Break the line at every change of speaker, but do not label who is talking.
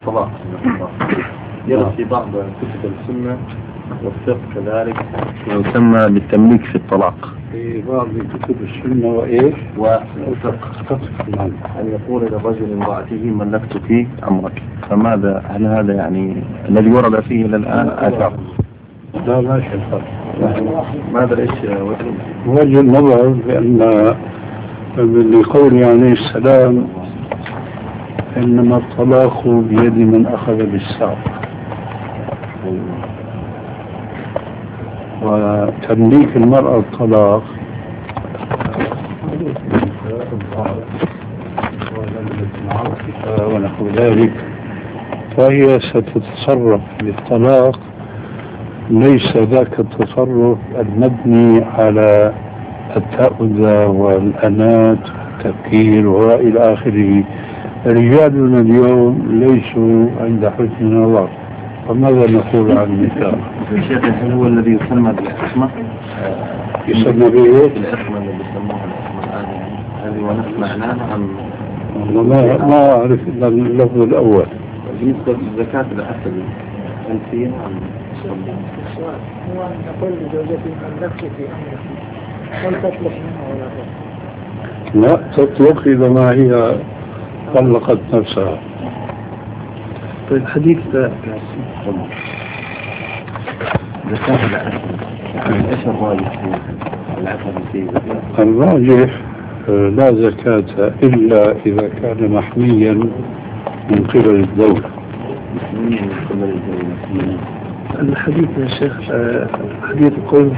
طلاق يرد في بعض كتب السنة والفقه كذلك ويسمى بالتمليك في الطلاق
في بعض كتب السنة وإيش؟
والفقه أن يقول للرجل امرأته ملكتك أمرك، فماذا هل هذا يعني الذي ورد فيه إلى الآن آثار؟
لا ما شيء فرق.
ماذا ليش
وجه النظر بأن لقول عليه السلام إنما الطلاق بيد من أخذ بالساق، وتمليك المرأة الطلاق ونحو ذلك، فهي ستتصرف بالطلاق ليس ذاك التصرف المبني على التأذى والأنات والتفكير وإلى آخره. رجالنا اليوم ليسوا عند حسن نظر، فماذا نقول عن النساء؟
شيخ هل هو الذي يسمى بالعصمة؟
يسمى بإيه؟
العصمة اللي بيسموها العصمة هذه ونفس معناها أم؟
ما أعرف إلا اللفظ الأول.
بالنسبة للزكاة العسل هل فيها أم؟
هو أن تقول لزوجتي ملكت في أمرك، هل تطلق منها ولا
لا تطلق إذا ما هي طلقت نفسها.
طيب حديث زكاة العسل ايش الراجح في العسل فيه؟
الراجح لا زكاة إلا إذا كان محميا من قبل الدولة.
من قبل الدولة.
الحديث يا شيخ حديث قول